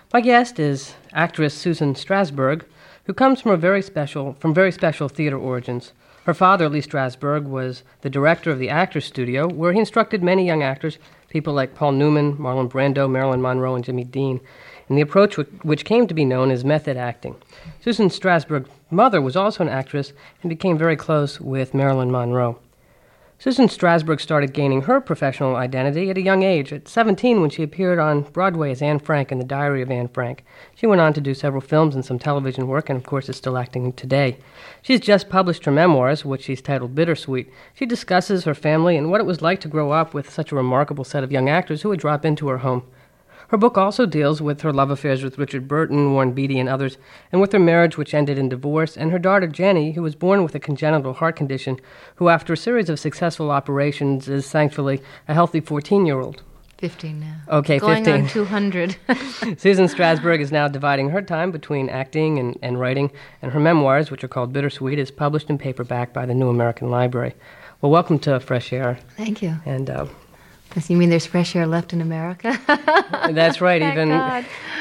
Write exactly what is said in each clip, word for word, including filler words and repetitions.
My guest is actress Susan Strasberg, who comes from a very special from very special theater origins. Her father, Lee Strasberg, was the director of the Actors Studio, where he instructed many young actors, people like Paul Newman, Marlon Brando, Marilyn Monroe, and Jimmy Dean, in the approach which came to be known as method acting. Susan Strasberg's mother was also an actress and became very close with Marilyn Monroe. Susan Strasberg started gaining her professional identity at a young age, at seventeen, when she appeared on Broadway as Anne Frank in The Diary of Anne Frank. She went on to do several films and some television work, and of course is still acting today. She's just published her memoirs, which she's titled Bittersweet. She discusses her family and what it was like to grow up with such a remarkable set of young actors who would drop into her home. Her book also deals with her love affairs with Richard Burton, Warren Beatty, and others, and with her marriage, which ended in divorce, and her daughter Jenny, who was born with a congenital heart condition, who after a series of successful operations is thankfully a healthy fourteen-year-old. fifteen now. Okay, Going fifteen. on two hundred. Susan Strasberg is now dividing her time between acting and, and writing, and her memoirs, which are called Bittersweet, is published in paperback by the New American Library. Well, welcome to Fresh Air. Thank you. And uh, you mean there's fresh air left in America? That's right, Thank even God.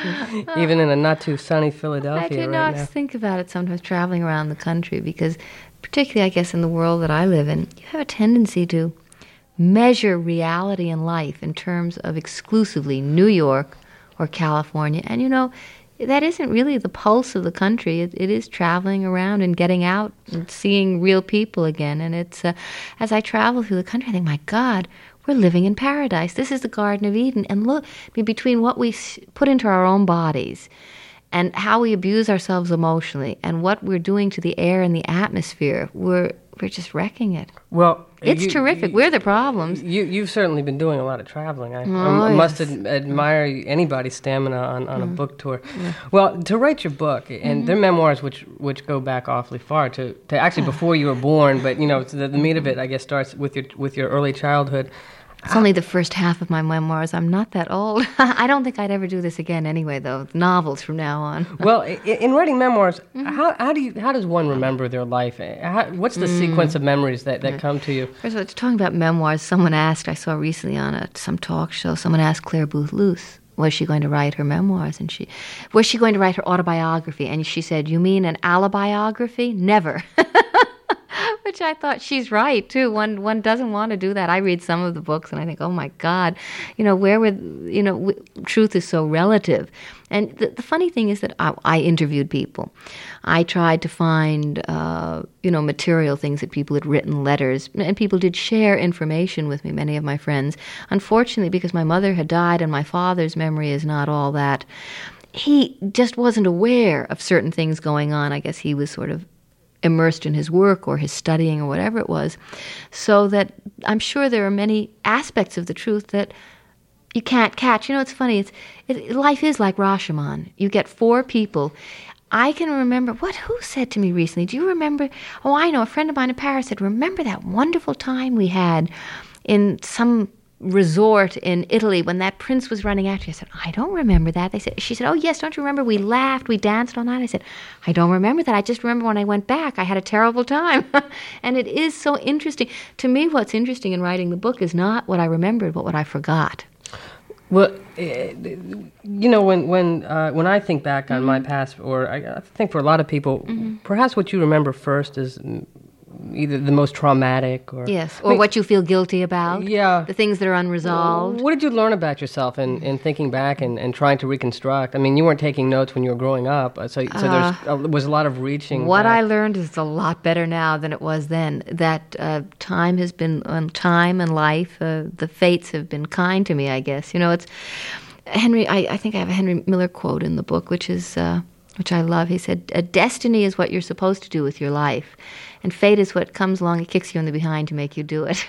even in a not-too-sunny Philadelphia I do right not now. think about it sometimes traveling around the country because, particularly, I guess, in the world that I live in, you have a tendency to measure reality and life in terms of exclusively New York or California. And, you know, that isn't really the pulse of the country. It, it is traveling around and getting out and seeing real people again. And it's, uh, as I travel through the country, I think, my God, we're living in paradise. This is the Garden of Eden. And look, I mean, between what we put into our own bodies and how we abuse ourselves emotionally and what we're doing to the air and the atmosphere, we're we're just wrecking it. Well, It's you- terrific. you- we're the problems. You, you've certainly been doing a lot of traveling. I, Oh, I must yes. ad- admire anybody's stamina on, on a book tour. Well, to write your book, and they're memoirs which which go back awfully far, to, to actually before you were born, but, you know, the, the meat of it, I guess, starts with your with your early childhood. It's only the first half of my memoirs. I'm not that old. I don't think I'd ever do this again anyway, though. Novels from now on. Well, i- in writing memoirs, how how do you how does one remember their life? How, what's the sequence of memories that, that come to you? First of all, talking about memoirs, someone asked, I saw recently on a, some talk show, someone asked Claire Booth Luce, was she going to write her memoirs? And she, was she going to write her autobiography? And she said, you mean an alibiography? Never. Which I thought, she's right, too. One one doesn't want to do that. I read some of the books and I think, oh, my God, you know, where would, you know, w- truth is so relative. And the, the funny thing is that I, I interviewed people. I tried to find, uh, you know, material things that people had written, letters, and people did share information with me, many of my friends. Unfortunately, because my mother had died and my father's memory is not all that, he just wasn't aware of certain things going on. I guess he was sort of immersed in his work or his studying or whatever it was, so that I'm sure there are many aspects of the truth that you can't catch. You know, it's funny. It's it, life is like Rashomon. You get four people. I can remember, what, who said to me recently, do you remember, oh, I know, a friend of mine in Paris said, remember that wonderful time we had in some resort in Italy when that prince was running after you? I said, I don't remember that. They said, she said, oh yes, don't you remember we laughed, we danced all night? I said, I don't remember that. I just remember when I went back, I had a terrible time. And it is so interesting. To me, what's interesting in writing the book is not what I remembered, but what I forgot. Well, eh, you know, when when uh, when I think back on my past, or I, I think for a lot of people, perhaps what you remember first is mm, either the most traumatic, or Yes, I or mean, what you feel guilty about. Yeah. The things that are unresolved. What did you learn about yourself in, in thinking back and, and trying to reconstruct? I mean, you weren't taking notes when you were growing up, uh, so so there's uh, was a lot of reaching. What back. I learned is a lot better now than it was then. That uh, time has been, um, time and life, uh, the fates have been kind to me, I guess. You know, it's, Henry, I, I think I have a Henry Miller quote in the book, which is, uh, which I love. He said, "A destiny is what you're supposed to do with your life, and fate is what comes along and kicks you in the behind to make you do it."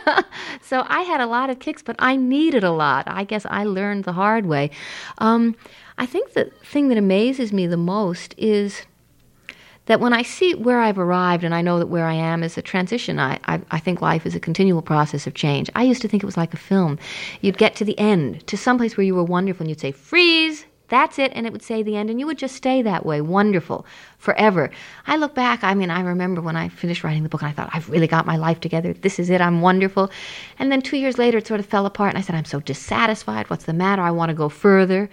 So I had a lot of kicks, but I needed a lot. I guess I learned the hard way. Um, I think the thing that amazes me the most is that when I see where I've arrived, and I know that where I am is a transition, I, I, I think life is a continual process of change. I used to think it was like a film. You'd get to the end, to someplace where you were wonderful, and you'd say, freeze, that's it, and it would say the end, and you would just stay that way, wonderful, forever. I look back, I mean, I remember when I finished writing the book, and I thought, I've really got my life together, this is it, I'm wonderful. And then two years later, it sort of fell apart, and I said, I'm so dissatisfied, what's the matter, I want to go further.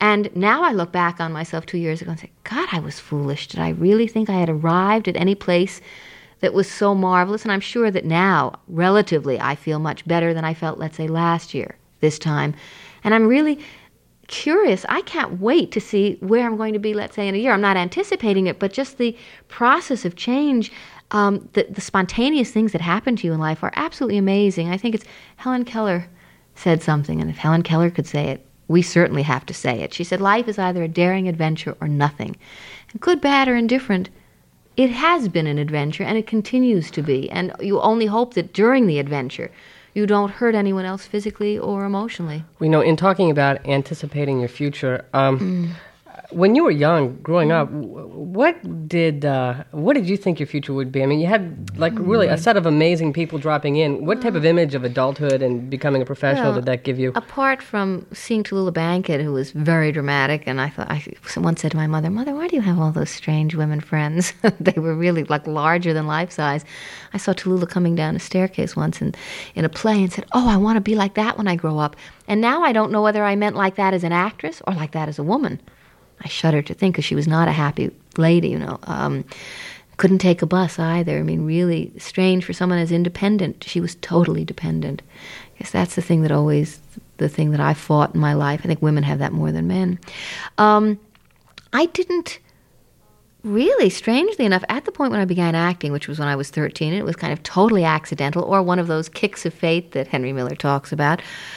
And now I look back on myself two years ago and say, God, I was foolish. Did I really think I had arrived at any place that was so marvelous? And I'm sure that now, relatively, I feel much better than I felt, let's say, last year, this time. And I'm really curious. I can't wait to see where I'm going to be, let's say, in a year. I'm not anticipating it, but just the process of change, um, the, the spontaneous things that happen to you in life are absolutely amazing. I think it's Helen Keller said something, and if Helen Keller could say it, we certainly have to say it. She said, life is either a daring adventure or nothing. And good, bad, or indifferent, it has been an adventure, and it continues to be. And you only hope that during the adventure, you don't hurt anyone else physically or emotionally. We know, in talking about anticipating your future, um, mm. when you were young, growing mm. up, what did uh, what did you think your future would be? I mean, you had like mm. really a set of amazing people dropping in. What type of image of adulthood and becoming a professional well, did that give you? Apart from seeing Tallulah Bankhead, who was very dramatic, and I thought, I someone said to my mother, "Mother, why do you have all those strange women friends?" They were really like larger than life size. I saw Tallulah coming down a staircase once in, in a play and said, "Oh, I want to be like that when I grow up." And now I don't know whether I meant like that as an actress or like that as a woman. I shudder to think, because she was not a happy lady, you know. Um, couldn't take a bus either. I mean, really strange for someone as independent. She was totally dependent. I guess that's the thing that always, the thing that I fought in my life. I think women have that more than men. Um, I didn't really, strangely enough, at the point when I began acting, which was when I was thirteen, it was kind of totally accidental, or one of those kicks of fate that Henry Miller talks about.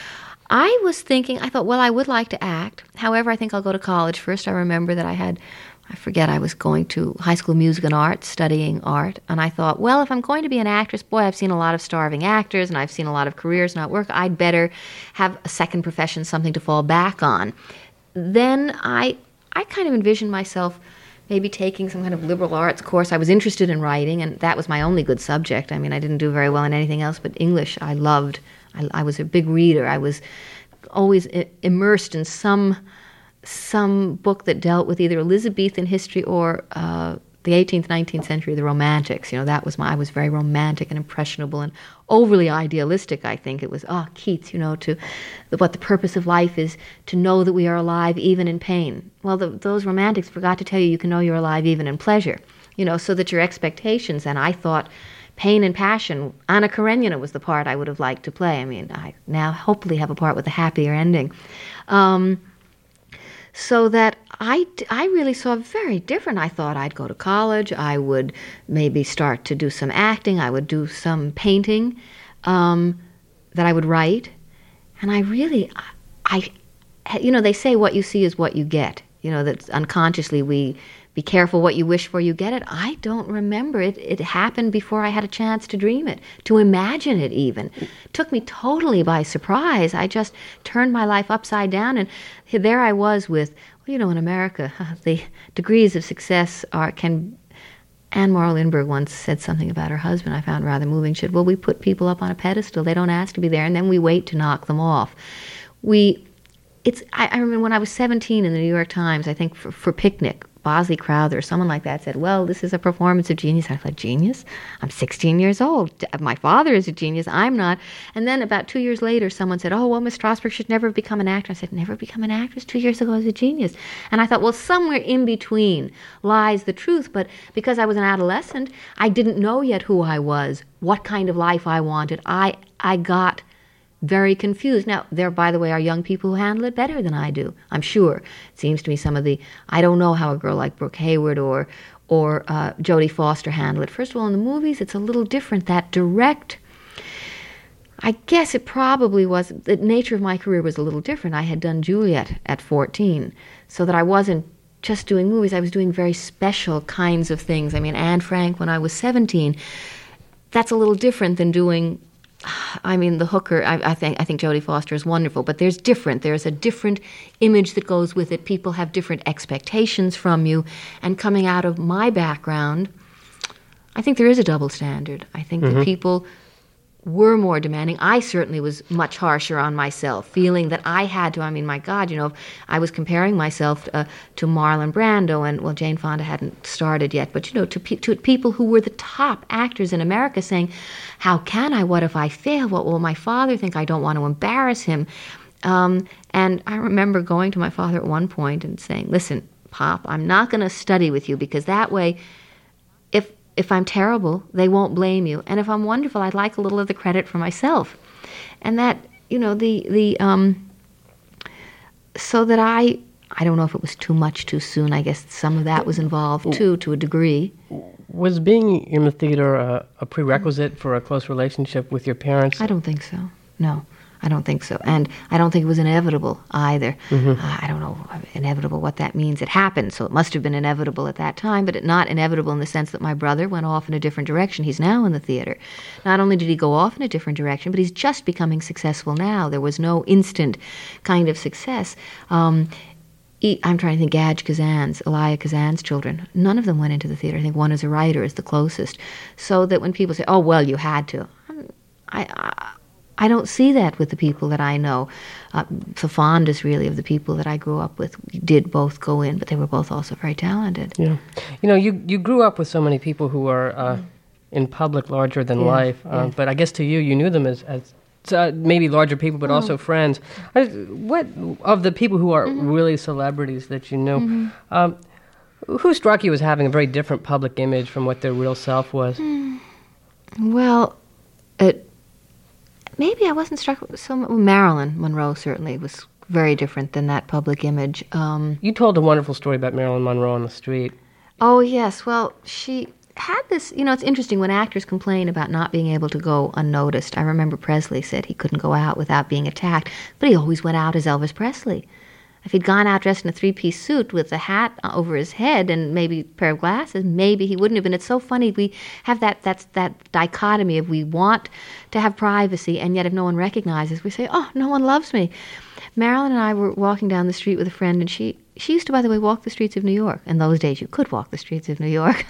I was thinking, I thought, well, I would like to act. However, I think I'll go to college first. I remember that I had, I forget, I was going to High School of Music and Art, studying art. And I thought, well, if I'm going to be an actress, boy, I've seen a lot of starving actors and I've seen a lot of careers not work. I'd better have a second profession, something to fall back on. Then I, I kind of envisioned myself maybe taking some kind of liberal arts course. I was interested in writing, and that was my only good subject. I mean, I didn't do very well in anything else, but English I loved. I, I was a big reader. I was always I- immersed in some some book that dealt with either Elizabethan history or uh, the eighteenth, nineteenth century, the Romantics. You know, that was my. I was very romantic and impressionable and overly idealistic. I think it was ah Keats. You know, to the, what the purpose of life is to know that we are alive even in pain. Well, the, those Romantics forgot to tell you you can know you're alive even in pleasure. You know, so that your expectations. And I thought, pain and passion. Anna Karenina was the part I would have liked to play. I mean, I now hopefully have a part with a happier ending. Um, so that I, I really saw very different. I thought I'd go to college. I would maybe start to do some acting. I would do some painting um, that I would write. And I really, I, I, you know, they say what you see is what you get. You know, that unconsciously we be careful what you wish for, you get it. I don't remember it. It happened before I had a chance to dream it, to imagine it even. It took me totally by surprise. I just turned my life upside down, and there I was with, well, you know, in America, the degrees of success are can. Anne Morrow Lindbergh once said something about her husband I found rather moving. She said, well, we put people up on a pedestal. They don't ask to be there, and then we wait to knock them off. We, it's. I, I remember when I was seventeen in the New York Times, I think for, for Picnic, Bosley Crowther, someone like that said, well, this is a performance of genius. I thought, genius? I'm sixteen years old. My father is a genius. I'm not. And then about two years later, someone said, oh, well, Miss Strasberg should never become an actor. I said, never become an actress? Two years ago, I was a genius. And I thought, well, somewhere in between lies the truth. But because I was an adolescent, I didn't know yet who I was, what kind of life I wanted. I I got very confused. Now, there, by the way, are young people who handle it better than I do, I'm sure. It seems to me some of the, I don't know how a girl like Brooke Hayward or or uh, Jodie Foster handle it. First of all, in the movies, it's a little different. That direct, I guess it probably was, the nature of my career was a little different. I had done Juliet at fourteen, so that I wasn't just doing movies. I was doing very special kinds of things. I mean, Anne Frank when I was seventeen, that's a little different than doing, I mean, the hooker, I, I think I think Jodie Foster is wonderful, but there's different. There's a different image that goes with it. People have different expectations from you. And coming out of my background, I think there is a double standard. I think mm-hmm. that people were more demanding. I certainly was much harsher on myself, feeling that I had to, I mean, my God, you know, I was comparing myself uh, to Marlon Brando, and, well, Jane Fonda hadn't started yet, but, you know, to, pe- to people who were the top actors in America saying, how can I? What if I fail? What will my father think? I don't want to embarrass him. Um, and I remember going to my father at one point and saying, listen, Pop, I'm not going to study with you because that way, if if I'm terrible, they won't blame you. And if I'm wonderful, I'd like a little of the credit for myself. And that, you know, the, the um, so that I, I don't know if it was too much too soon. I guess some of that was involved too, to a degree. Was being in the theater a, a prerequisite for a close relationship with your parents? I don't think so. No, I don't think so. And I don't think it was inevitable either. Mm-hmm. Uh, I don't know, inevitable, what that means. It happened, so it must have been inevitable at that time, but it, not inevitable in the sense that my brother went off in a different direction. He's now in the theater. Not only did he go off in a different direction, but he's just becoming successful now. There was no instant kind of success. Um, he, I'm trying to think, Gadge Kazan's, Elia Kazan's children, none of them went into the theater. I think one is a writer, is the closest. So that when people say, oh, well, you had to, I... I I don't see that with the people that I know. Uh, the fondest, really, of the people that I grew up with did both go in, but they were both also very talented. Yeah. You know, you, you grew up with so many people who are uh, in public, larger than yeah, life. Uh, yeah. But I guess to you, you knew them as, as uh, maybe larger people, but oh. also friends. I, what, of the people who are mm-hmm. really celebrities that you know, mm-hmm. um, who struck you as having a very different public image from what their real self was? Mm. Well, it... Maybe I wasn't struck with so much. Well, Marilyn Monroe certainly was very different than that public image. Um, you told a wonderful story about Marilyn Monroe on the street. Oh, yes. Well, she had this, you know, it's interesting when actors complain about not being able to go unnoticed. I remember Presley said he couldn't go out without being attacked, but he always went out as Elvis Presley. If he'd gone out dressed in a three-piece suit with a hat over his head and maybe a pair of glasses, maybe he wouldn't have been. It's so funny. We have that that's that dichotomy of we want to have privacy, and yet if no one recognizes, we say, oh, no one loves me. Marilyn and I were walking down the street with a friend, and she, she used to, by the way, walk the streets of New York. In those days, you could walk the streets of New York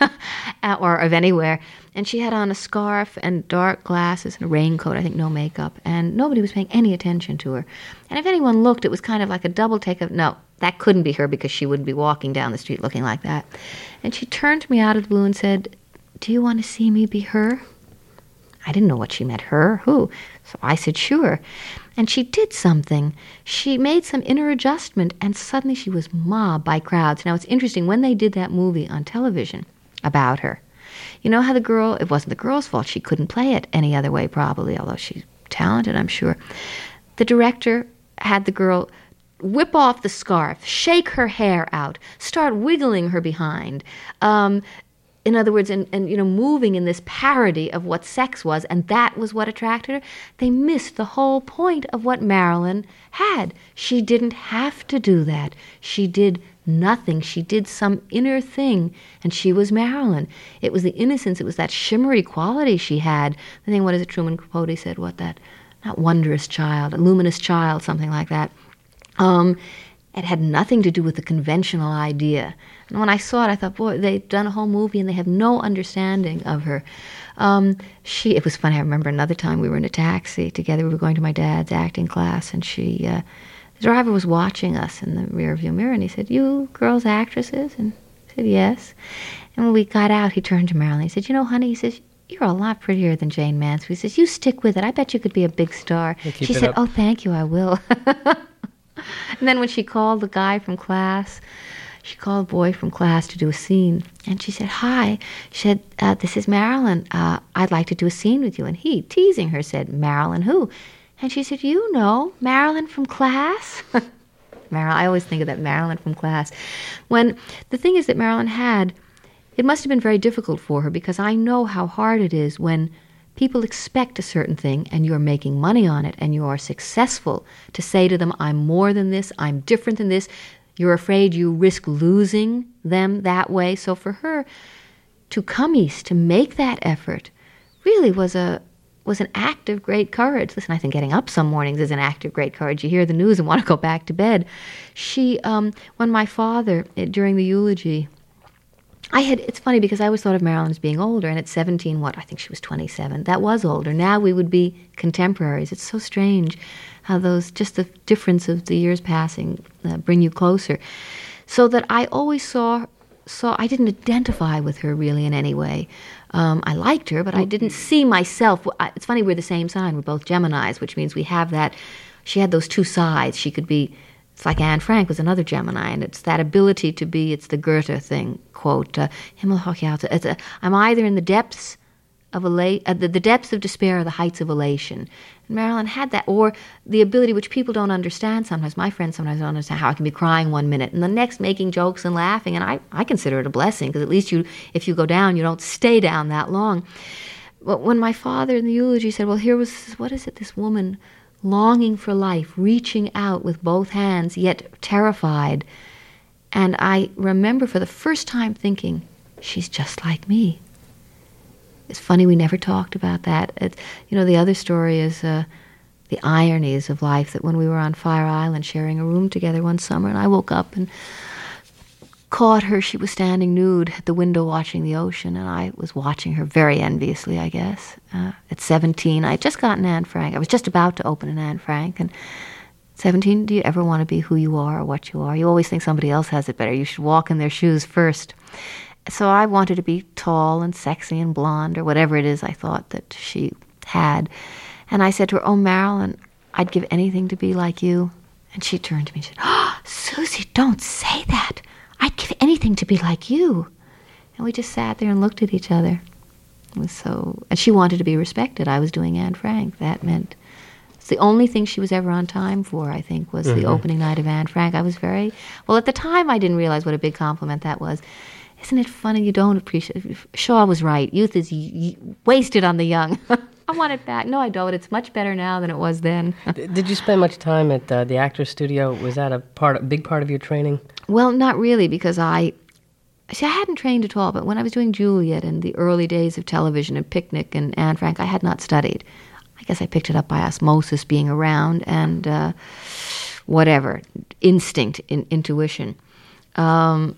or of anywhere. And she had on a scarf and dark glasses and a raincoat, I think no makeup, and nobody was paying any attention to her. And if anyone looked, it was kind of like a double take of, no, that couldn't be her because she wouldn't be walking down the street looking like that. And she turned to me out of the blue and said, do you want to see me be her? I didn't know what she meant, her, who? So I said, sure. And she did something. She made some inner adjustment, and suddenly she was mobbed by crowds. Now, it's interesting, when they did that movie on television about her, you know how the girl, it wasn't the girl's fault, she couldn't play it any other way probably, although she's talented, I'm sure. The director had the girl whip off the scarf, shake her hair out, start wiggling her behind, um, in other words, and, and, you know, moving in this parody of what sex was, and that was what attracted her. They missed the whole point of what Marilyn had. She didn't have to do that. She did nothing. She did some inner thing, and she was Marilyn. It was the innocence. It was that shimmery quality she had. I think, what is it, Truman Capote said, what that, not wondrous child, a luminous child, something like that. Um, it had nothing to do with the conventional idea. And when I saw it, I thought, boy, they've done a whole movie and they have no understanding of her. Um, she, it was funny, I remember another time we were in a taxi together. We were going to my dad's acting class, and she, uh, the driver was watching us in the rear view mirror, and he said, you girls actresses? And I said, yes. And when we got out, he turned to Marilyn. He said, you know, honey, he says, you're a lot prettier than Jane Mansfield. He says, you stick with it. I bet you could be a big star. She said, up. Oh, thank you, I will. And then when she called the guy from class, she called a boy from class to do a scene. And she said, hi. She said, uh, this is Marilyn. Uh, I'd like to do a scene with you. And he, teasing her, said, Marilyn who? And she said, you know, Marilyn from class. Marilyn, I always think of that, Marilyn from class. When the thing is that Marilyn had, it must have been very difficult for her, because I know how hard it is when people expect a certain thing and you're making money on it and you are successful, to say to them, I'm more than this, I'm different than this. You're afraid you risk losing them that way. So for her to come east, to make that effort, really was a was an act of great courage. Listen, I think getting up some mornings is an act of great courage. You hear the news and want to go back to bed. She, um, when my father, during the eulogy, I had, it's funny because I always thought of Marilyn as being older, and at seventeen, what, I think she was twenty-seven. That was older. Now we would be contemporaries. It's so strange how those, just the difference of the years passing uh, bring you closer. So that I always saw, saw, I didn't identify with her really in any way. Um, I liked her, but I didn't see myself. It's funny, we're the same sign. We're both Geminis, which means we have that she had those two sides. She could be, it's like Anne Frank was another Gemini, and it's that ability to be, it's the Goethe thing, quote, uh, it's a, I'm either in the depths of ela- uh, the, the depths of despair or the heights of elation. And Marilyn had that, or the ability which people don't understand sometimes. My friends sometimes don't understand how I can be crying one minute and the next making jokes and laughing, and I, I consider it a blessing, because at least you, if you go down, you don't stay down that long. But when my father in the eulogy said, well, here was, what is it, this woman longing for life, reaching out with both hands, yet terrified. And I remember for the first time thinking, she's just like me. It's funny we never talked about that. It's, you know, the other story is uh, the ironies of life, that when we were on Fire Island sharing a room together one summer, and I woke up and caught her, she was standing nude at the window watching the ocean, and I was watching her very enviously, I guess. Uh, at seventeen, I had just gotten Anne Frank. I was just about to open an Anne Frank, and seventeen, do you ever want to be who you are or what you are? You always think somebody else has it better. You should walk in their shoes first. So I wanted to be tall and sexy and blonde, or whatever it is I thought that she had. And I said to her, oh, Marilyn, I'd give anything to be like you. And she turned to me and said, oh, Susie, don't say that. I'd give anything to be like you. And we just sat there and looked at each other. It was so, and she wanted to be respected. I was doing Anne Frank. That meant, it's the only thing she was ever on time for, I think, was mm-hmm. the opening night of Anne Frank. I was very, well, at the time I didn't realize what a big compliment that was. Isn't it funny you don't appreciate? Shaw was right. Youth is y- y- wasted on the young. I want it back. No, I don't. It's much better now than it was then. Did you spend much time at uh, the Actors Studio? Was that a part, a big part of your training? Well, not really, because I, see, I hadn't trained at all. But when I was doing Juliet and the early days of television and Picnic and Anne Frank, I had not studied. I guess I picked it up by osmosis, being around, and uh, whatever, instinct, in, intuition. Um,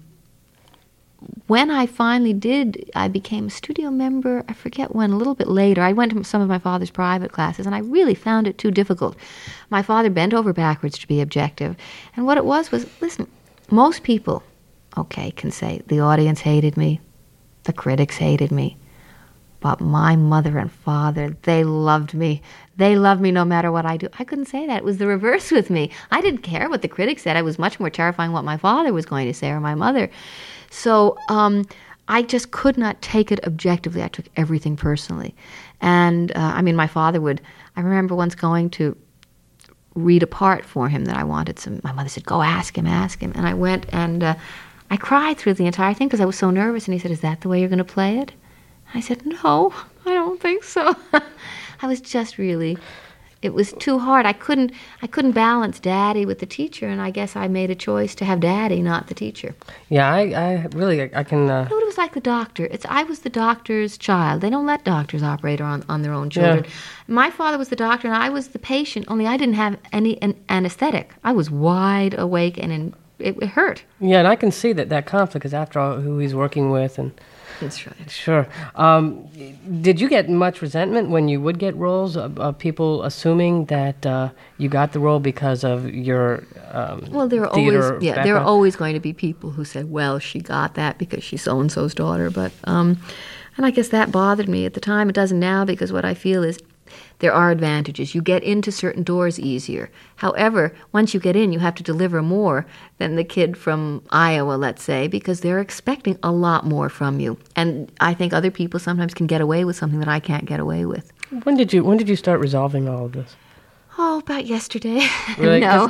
When I finally did, I became a studio member, I forget when, a little bit later. I went to some of my father's private classes, and I really found it too difficult. My father bent over backwards to be objective. And what it was was, listen, most people, okay, can say, the audience hated me, the critics hated me, but my mother and father, they loved me. They loved me no matter what I do. I couldn't say that. It was the reverse with me. I didn't care what the critics said. I was much more terrifying what my father was going to say, or my mother. So um, I just could not take it objectively. I took everything personally. And, uh, I mean, my father would, I remember once going to read a part for him that I wanted some. My mother said, go ask him, ask him. And I went, and uh, I cried through the entire thing because I was so nervous. And he said, is that the way you're going to play it? I said, no, I don't think so. I was just really... It was too hard. I couldn't I couldn't balance Daddy with the teacher, and I guess I made a choice to have Daddy, not the teacher. Yeah, I, I really, I can... Uh... You know, it was like the doctor. It's I was the doctor's child. They don't let doctors operate on, on their own children. Yeah. My father was the doctor, and I was the patient, only I didn't have any an anesthetic. I was wide awake, and in, it, it hurt. Yeah, and I can see that, that conflict is, after all, who he's working with, and... That's right. Sure. Um, did you get much resentment when you would get roles of, of people assuming that uh, you got the role because of your um, well, there are theater always yeah, background? there are always going to be people who say, "Well, she got that because she's so and so's daughter." But um, and I guess that bothered me at the time. It doesn't now, because what I feel is there are advantages. You get into certain doors easier. However, once you get in, you have to deliver more than the kid from Iowa, let's say, because they're expecting a lot more from you. And I think other people sometimes can get away with something that I can't get away with. When did you When did you start resolving all of this? Oh, about yesterday. Really? No.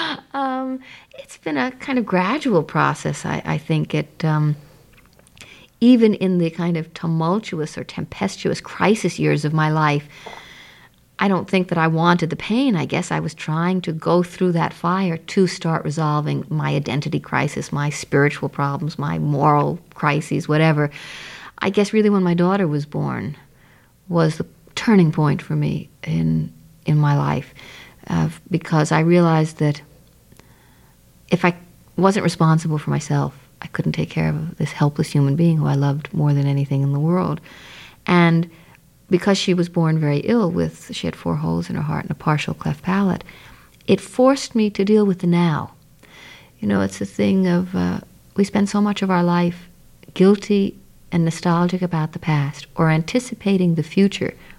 um, it's been a kind of gradual process, I, I think. It... Um, Even in the kind of tumultuous or tempestuous crisis years of my life, I don't think that I wanted the pain. I guess I was trying to go through that fire to start resolving my identity crisis, my spiritual problems, my moral crises, whatever. I guess really when my daughter was born was the turning point for me in in my life, uh, because I realized that if I wasn't responsible for myself, I couldn't take care of this helpless human being who I loved more than anything in the world. And because she was born very ill with, she had four holes in her heart and a partial cleft palate, it forced me to deal with the now. You know, it's a thing of, uh, we spend so much of our life guilty and nostalgic about the past, or anticipating the future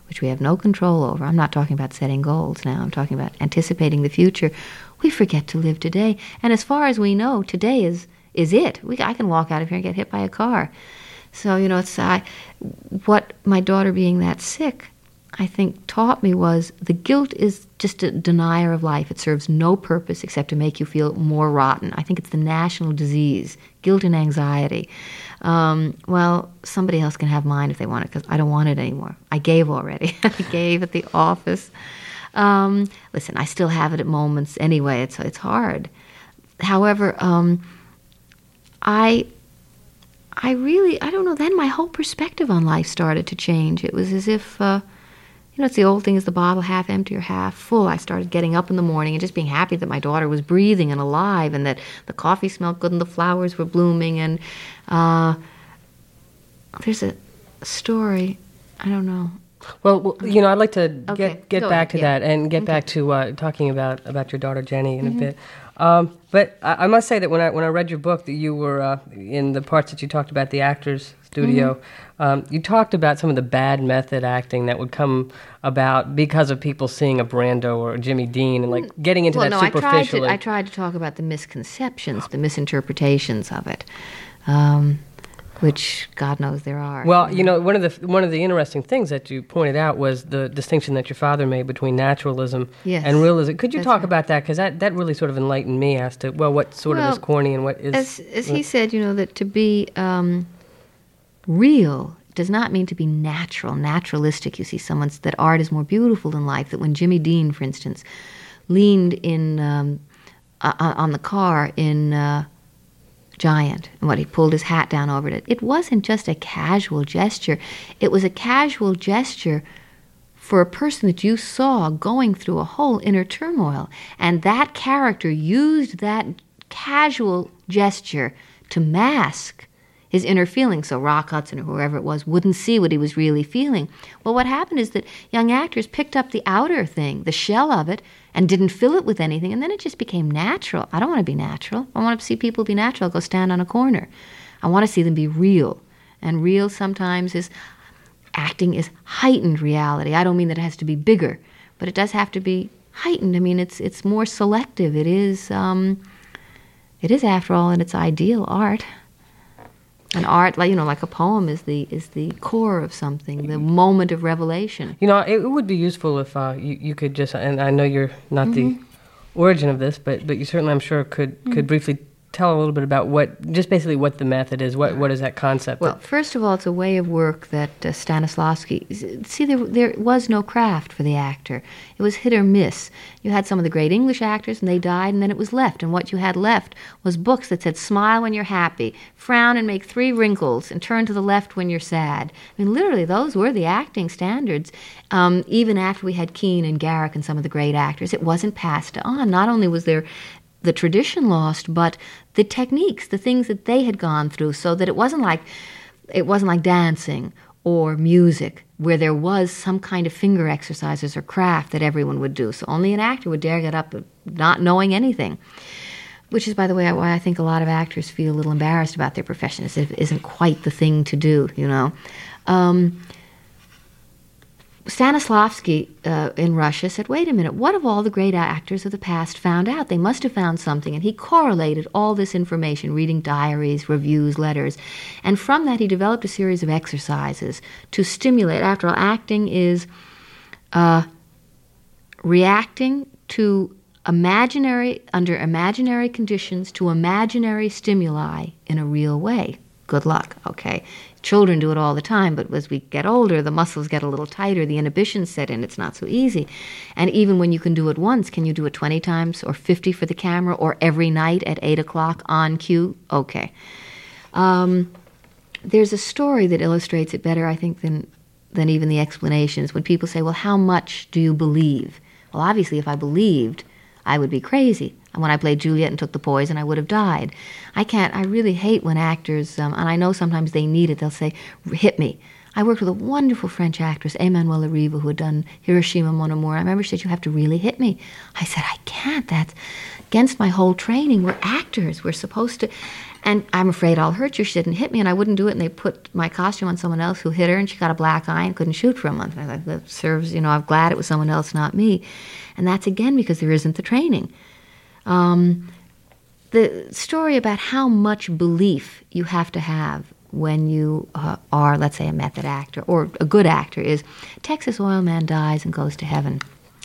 which we have no control over, I'm not talking about setting goals now, I'm talking about anticipating the future, we forget to live today. And as far as we know, today is is it. We, I can walk out of here and get hit by a car. So, you know, it's I, what my daughter being that sick, I think, taught me was the guilt is just a denier of life. It serves no purpose except to make you feel more rotten. I think it's the national disease, guilt and anxiety. Um, well, somebody else can have mine if they want it, because I don't want it anymore. I gave already. I gave at the office. Um, listen, I still have it at moments anyway. It's it's hard. However, um, I... I really, I don't know, then my whole perspective on life started to change. It was as if, uh, you know, it's the old thing, is the bottle half empty or half full. I started getting up in the morning and just being happy that my daughter was breathing and alive, and that the coffee smelled good and the flowers were blooming. And uh, there's a story, I don't know. Well, well, you know, I'd like to Okay, get get go back ahead, to yeah. that and get Okay. back to uh, talking about, about your daughter Jenny in Mm-hmm. a bit. Um, but I, I must say that when I when I read your book, that you were uh, in the parts that you talked about the actors studio, Mm-hmm. um, you talked about some of the bad method acting that would come about because of people seeing a Brando or a Jimmy Dean and like getting into well, that no, I tried, superficially. to, I tried to talk about the misconceptions, the misinterpretations of it, um, which God knows there are. Well, you know, one of the one of the interesting things that you pointed out was the distinction that your father made between naturalism Yes, and realism. Could you that's talk right. about that? Because that, that really sort of enlightened me as to, well, what sort Well, of is corny and what is... As, as he said, you know, that to be um, real does not mean to be natural, naturalistic. You see, someone's, that art is more beautiful than life. That when Jimmy Dean, for instance, leaned in um, uh, on the car in uh, Giant, and what he pulled his hat down over it, it wasn't just a casual gesture. It was a casual gesture for a person that you saw going through a whole inner turmoil. And that character used that casual gesture to mask his inner feelings, so Rock Hudson or whoever it was wouldn't see what he was really feeling. Well, what happened is that young actors picked up the outer thing, the shell of it, and didn't fill it with anything, and then it just became natural. I don't want to be natural. I want to see people be natural. I'll go stand on a corner. I want to see them be real. And real sometimes is, acting is heightened reality. I don't mean that it has to be bigger, but it does have to be heightened. I mean, it's it's more selective. It is, um, it is after all, in its ideal, art. An art, like you know, like a poem is the is the core of something, the moment of revelation. You know, it, it would be useful if uh, you, you could just, and I know you're not Mm-hmm. the origin of this, but, but you certainly, I'm sure, could, Mm-hmm. could briefly tell a little bit about what, just basically what the method is. What What is that concept? Well, first of all, it's a way of work that uh, Stanislavski... See, there, there was no craft for the actor. It was hit or miss. You had some of the great English actors, and they died, and then it was left. And what you had left was books that said, smile when you're happy, frown and make three wrinkles, and turn to the left when you're sad. I mean, literally, those were the acting standards. Um, even after we had Keane and Garrick and some of the great actors, it wasn't passed on. Not only was there the tradition lost, but the techniques, the things that they had gone through, so that it wasn't like it wasn't like dancing or music, where there was some kind of finger exercises or craft that everyone would do. So only an actor would dare get up not knowing anything. Which is, by the way, why I think a lot of actors feel a little embarrassed about their profession, as if it isn't quite the thing to do, you know. Um, Stanislavski uh, in Russia said, wait a minute, what have all the great actors of the past found out? They must have found something. And he correlated all this information, reading diaries, reviews, letters. And from that, he developed a series of exercises to stimulate. After all, acting is uh, reacting to imaginary, under imaginary conditions, to imaginary stimuli in a real way. Good luck, okay? Children do it all the time, but as we get older, the muscles get a little tighter, the inhibitions set in, it's not so easy. And even when you can do it once, can you do it twenty times or fifty for the camera or every night at eight o'clock on cue? Okay. Um, there's a story that illustrates it better, I think, than, than even the explanations. When people say, well, how much do you believe? Well, obviously, if I believed, I would be crazy. And when I played Juliet and took the poison, I would have died. I can't, I really hate when actors, um, and I know sometimes they need it, they'll say, hit me. I worked with a wonderful French actress, Emmanuelle Riva, who had done Hiroshima Mon Amour. I remember she said, you have to really hit me. I said, I can't. That's against my whole training. We're actors. We're supposed to... And I'm afraid I'll hurt you. She didn't hit me, and I wouldn't do it. And they put my costume on someone else who hit her, and she got a black eye and couldn't shoot for a month. And I was like, that serves, you know, I'm glad it was someone else, not me. And that's, again, because there isn't the training. Um, the story about how much belief you have to have when you uh, are, let's say, a method actor or a good actor is Texas oil man dies and goes to heaven.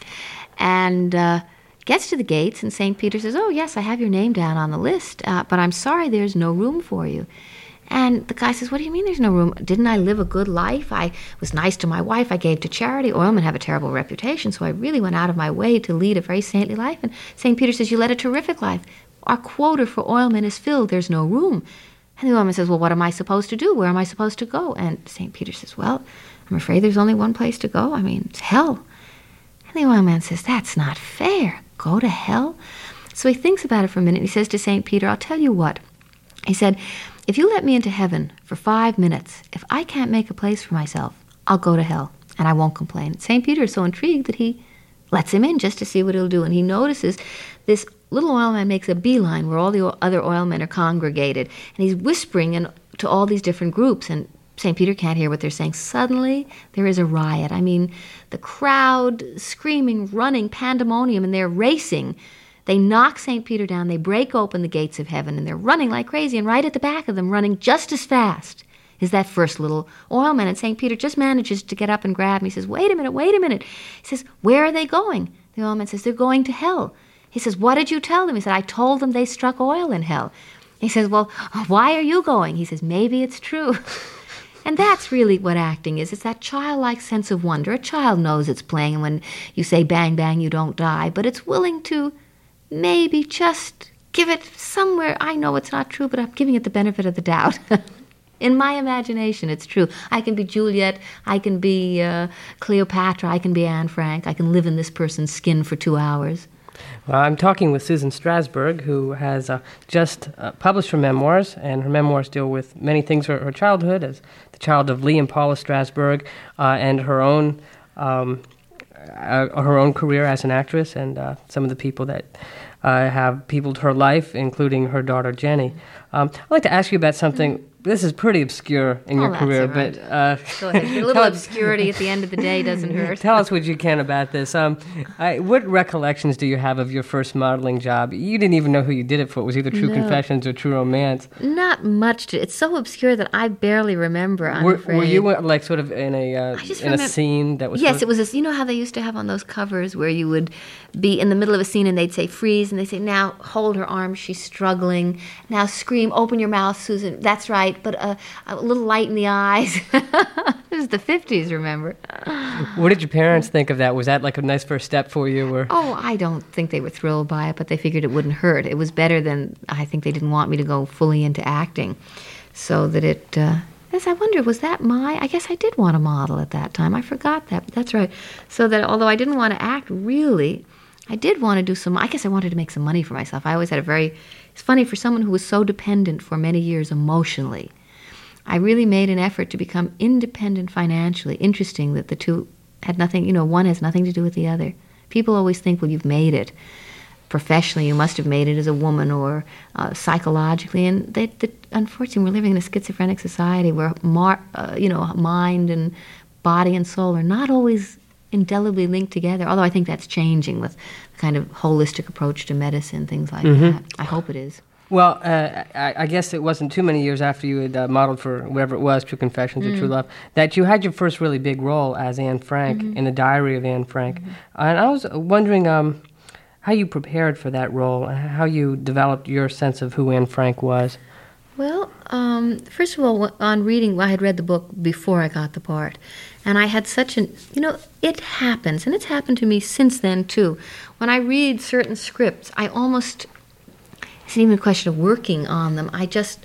And uh, gets to the gates, and Saint Peter says, oh, yes, I have your name down on the list, uh, but I'm sorry there's no room for you. And the guy says, what do you mean there's no room? Didn't I live a good life? I was nice to my wife. I gave to charity. Oilmen have a terrible reputation, so I really went out of my way to lead a very saintly life. And Saint Peter says, you led a terrific life. Our quota for oilmen is filled. There's no room. And the oilman says, well, what am I supposed to do? Where am I supposed to go? And Saint Peter says, well, I'm afraid there's only one place to go. I mean, it's hell. And the oilman says, that's not fair. Go to hell? So he thinks about it for a minute. He says to Saint Peter, I'll tell you what. He said, if you let me into heaven for five minutes, if I can't make a place for myself, I'll go to hell, and I won't complain. Saint Peter is so intrigued that he lets him in just to see what he'll do. And he notices this little oilman makes a beeline where all the other oilmen are congregated, and he's whispering in, to all these different groups, and Saint Peter can't hear what they're saying. Suddenly, there is a riot. I mean, the crowd screaming, running, pandemonium, and they're racing. They knock Saint Peter down. They break open the gates of heaven, and they're running like crazy. And right at the back of them, running just as fast, is that first little oilman. And Saint Peter just manages to get up and grab him. He says, wait a minute, wait a minute. He says, where are they going? The oilman says, they're going to hell. He says, what did you tell them? He said, I told them they struck oil in hell. He says, well, why are you going? He says, maybe it's true. And that's really what acting is. It's that childlike sense of wonder. A child knows it's playing, and when you say bang, bang, you don't die. But it's willing to maybe just give it somewhere. I know it's not true, but I'm giving it the benefit of the doubt. In my imagination, it's true. I can be Juliet. I can be uh, Cleopatra. I can be Anne Frank. I can live in this person's skin for two hours. Well, I'm talking with Susan Strasberg, who has uh, just uh, published her memoirs, and her memoirs deal with many things from her childhood as the child of Lee and Paula Strasberg, uh, and her own um, uh, her own career as an actress, and uh, some of the people that uh, have peopled her life, including her daughter Jenny. Um, I'd like to ask you about something. Mm-hmm. This is pretty obscure in oh, your career, right. but uh, go ahead. A little obscurity at the end of the day doesn't hurt. Tell us what you can about this. Um, I, what recollections do you have of your first modeling job? You didn't even know who you did it for. It was either True no. Confessions or True Romance. Not much. To, it's so obscure that I barely remember. I'm were, afraid. Were you like sort of in a uh, in remember, a scene that was? Yes, sort of, it was. This, you know how they used to have on those covers where you would be in the middle of a scene and they'd say freeze, and they say now hold her arm, she's struggling. Now scream, open your mouth, Susan. That's right, but uh, a little light in the eyes. This is the fifties, remember? What did your parents think of that? Was that like a nice first step for you? Or? Oh, I don't think they were thrilled by it, but they figured it wouldn't hurt. It was better than, I think they didn't want me to go fully into acting. So that it, uh, as I wonder, was that my, I guess I did want to model at that time. I forgot that. That's right. So that although I didn't want to act really, I did want to do some, I guess I wanted to make some money for myself. I always had a very, it's funny, for someone who was so dependent for many years emotionally, I really made an effort to become independent financially. Interesting that the two had nothing, you know, one has nothing to do with the other. People always think, well, you've made it. Professionally, you must have made it as a woman or uh, psychologically. And they, they, unfortunately, we're living in a schizophrenic society where, mar, uh, you know, mind and body and soul are not always indelibly linked together, although I think that's changing with the kind of holistic approach to medicine, things like mm-hmm. that. I hope it is. Well, uh, I, I guess it wasn't too many years after you had uh, modeled for whatever it was, True Confessions mm. or True Love, that you had your first really big role as Anne Frank mm-hmm. in The Diary of Anne Frank. Mm-hmm. And I was wondering um, how you prepared for that role and how you developed your sense of who Anne Frank was. Well, um, first of all, on reading, well, I had read the book before I got the part, and I had such an, you know, it happens, and it's happened to me since then, too. When I read certain scripts, I almost, it's not even a question of working on them, I just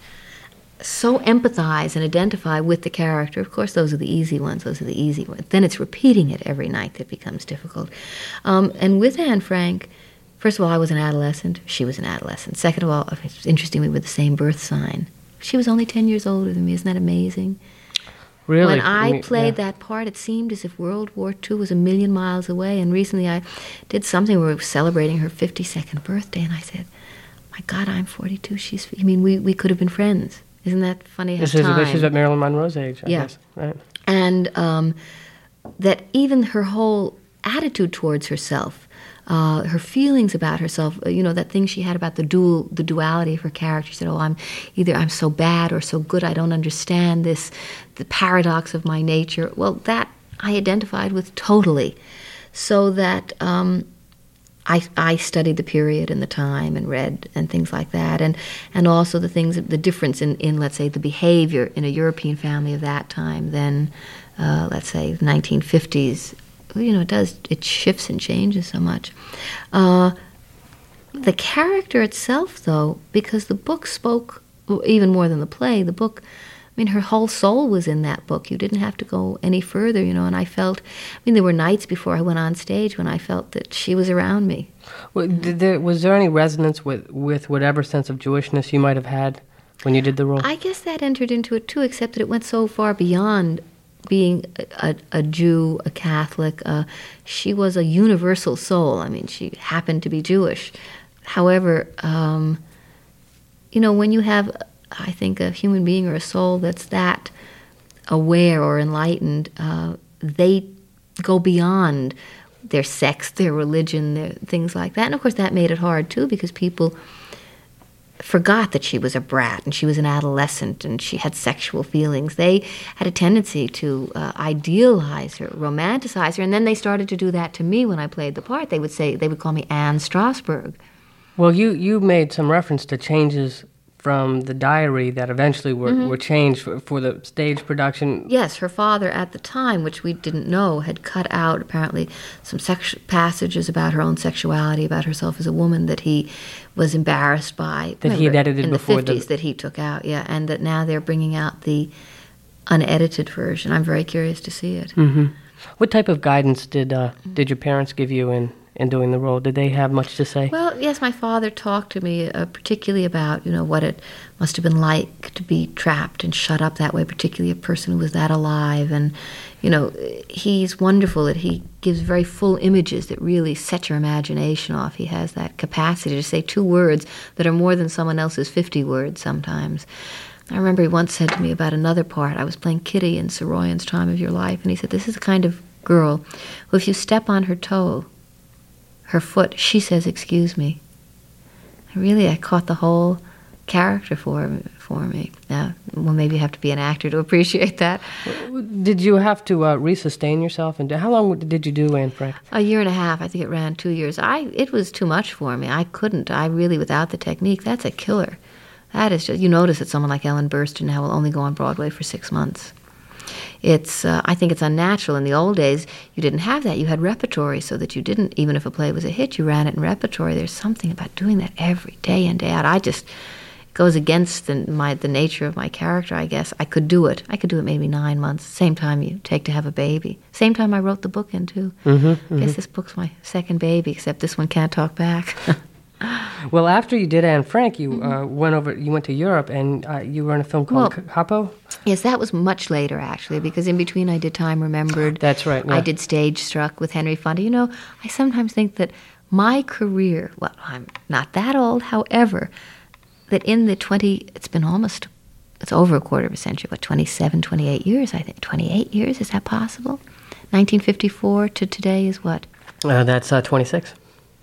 so empathize and identify with the character. Of course, those are the easy ones, those are the easy ones. Then it's repeating it every night that becomes difficult. Um, and with Anne Frank, first of all, I was an adolescent. She was an adolescent. Second of all, it's interesting, we were the same birth sign. She was only ten years older than me. Isn't that amazing? Really? When I, I mean, played yeah. that part, it seemed as if World War Two was a million miles away. And recently I did something where we were celebrating her fifty-second birthday, and I said, my God, I'm forty-two. She's. I mean, we, we could have been friends. Isn't that funny? How This is time? this is at Marilyn Monroe's age, I Yeah. guess, right? And um, that even her whole attitude towards herself, uh, her feelings about herself, uh, you know, that thing she had about the dual, the duality of her character. She said, "Oh, I'm either I'm so bad or so good. I don't understand this, the paradox of my nature." Well, that I identified with totally, so that um, I I studied the period and the time and read and things like that, and and also the things, the difference in in let's say the behavior in a European family of that time than uh, let's say the nineteen fifties. You know, it does, it shifts and changes so much. Uh, the character itself, though, because the book spoke even more than the play, the book, I mean, her whole soul was in that book. You didn't have to go any further, you know, and I felt, I mean, there were nights before I went on stage when I felt that she was around me. Well, did there, was there any resonance with, with whatever sense of Jewishness you might have had when you did the role? I guess that entered into it, too, except that it went so far beyond being a, a, a Jew, a Catholic. Uh, she was a universal soul. I mean, she happened to be Jewish. However, um, you know, when you have, I think, a human being or a soul that's that aware or enlightened, uh, they go beyond their sex, their religion, their things like that. And of course, that made it hard, too, because people forgot that she was a brat and she was an adolescent and she had sexual feelings. They had a tendency to uh, idealize her, romanticize her, and then they started to do that to me when I played the part. They would say, they would call me Anne Strasberg. Well, you, you made some reference to changes from the diary that eventually were, mm-hmm. were changed for, for the stage production. Yes, her father at the time, which we didn't know, had cut out apparently some sex- passages about her own sexuality, about herself as a woman that he was embarrassed by. That he had edited in before the fifties the... that he took out, yeah, and that now they're bringing out the unedited version. I'm very curious to see it. Mm-hmm. What type of guidance did uh, did your parents give you in in doing the role? Did they have much to say? Well, yes, my father talked to me uh, particularly about, you know, what it must have been like to be trapped and shut up that way, particularly a person who was that alive. And, you know, he's wonderful that he gives very full images that really set your imagination off. He has that capacity to say two words that are more than someone else's fifty words sometimes. I remember he once said to me about another part. I was playing Kitty in Soroyan's Time of Your Life, and he said, "This is the kind of girl who, if you step on her toe, her foot, she says, 'Excuse me.'" And really, I caught the whole character for for me. Now, well, maybe you have to be an actor to appreciate that. Did you have to uh, resustain yourself? And how long did you do Anne Frank? A year and a half. I think it ran two years. I it was too much for me. I couldn't. I really, without the technique, that's a killer. That is just, you notice that someone like Ellen Burstyn now will only go on Broadway for six months. It's, uh, I think it's unnatural. In the old days, you didn't have that. You had repertory, so that you didn't, even if a play was a hit, you ran it in repertory. There's something about doing that every day in, day out. I just, it goes against the, my, the nature of my character, I guess. I could do it. I could do it maybe nine months, same time you take to have a baby. Same time I wrote the book in, too. Mm-hmm, mm-hmm. I guess this book's my second baby, except this one can't talk back. Well, after you did Anne Frank, you mm-hmm. uh, went over. You went to Europe, and uh, you were in a film called well, Capo. Yes, that was much later, actually, because in between I did Time Remembered. That's right. Yeah. I did Stage Struck with Henry Fonda. You know, I sometimes think that my career. Well, I'm not that old, however, that in the twenty, it's been almost, it's over a quarter of a century. What, twenty-seven, twenty-eight years? I think twenty-eight years. Is that possible? nineteen fifty-four to today is what? Uh, that's uh, twenty-six.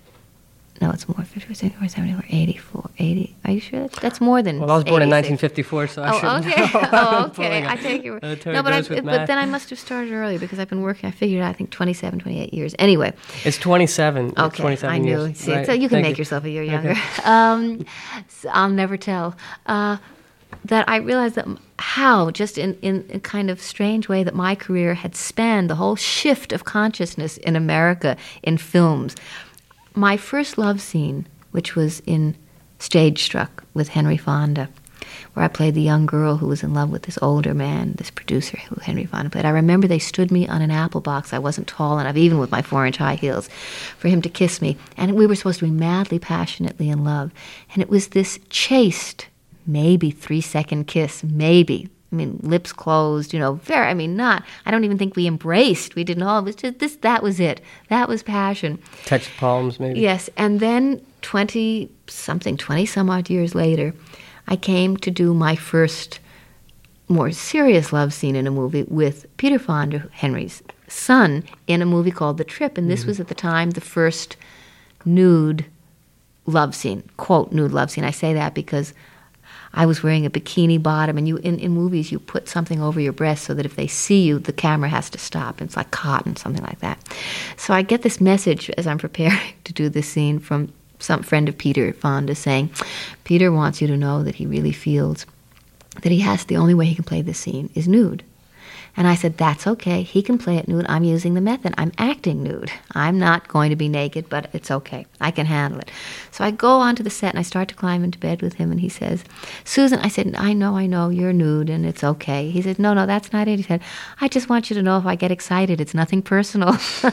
No, it's more, fifty, sixty, seventy, eighty-four, eighty. Are you sure? That's, that's more than Well, I was born eighty-six. in nineteen fifty-four, so I oh, shouldn't okay. know. Oh, okay. I take you. Uh, no, but, I, but then I must have started early because I've been working, I figured out, I think, twenty-seven, twenty-eight years. Anyway. It's twenty-seven. Okay, it's twenty-seven I knew. years. See, right. So you can Thank make you. yourself a year younger. Okay. um, so I'll never tell. Uh, that I realized that how, just in, in a kind of strange way, that my career had spanned the whole shift of consciousness in America in films. My first love scene, which was in Stage Struck with Henry Fonda, where I played the young girl who was in love with this older man, this producer who Henry Fonda played. I remember they stood me on an apple box. I wasn't tall enough, even with my four-inch high heels, for him to kiss me. And we were supposed to be madly, passionately in love. And it was this chaste, maybe three-second kiss, maybe. I mean, lips closed, you know, very, I mean, not, I don't even think we embraced. We didn't all, it was just this, that was it. That was passion. Touched palms, maybe. Yes. And then twenty something, twenty some odd years later, I came to do my first more serious love scene in a movie with Peter Fonda, Henry's son, in a movie called The Trip. And this mm-hmm. was at the time the first nude love scene, quote, nude love scene. I say that because I was wearing a bikini bottom, and you in, in movies you put something over your breast so that if they see you, the camera has to stop. It's like cotton, something like that. So I get this message as I'm preparing to do this scene from some friend of Peter Fonda saying, Peter wants you to know that he really feels that he has, the only way he can play this scene is nude. And I said, that's okay. He can play it nude. I'm using the method. I'm acting nude. I'm not going to be naked, but it's okay. I can handle it. So I go onto the set and I start to climb into bed with him, and he says, Susan, I said, I know, I know, you're nude and it's okay. He said, no, no, that's not it. He said, I just want you to know if I get excited, it's nothing personal.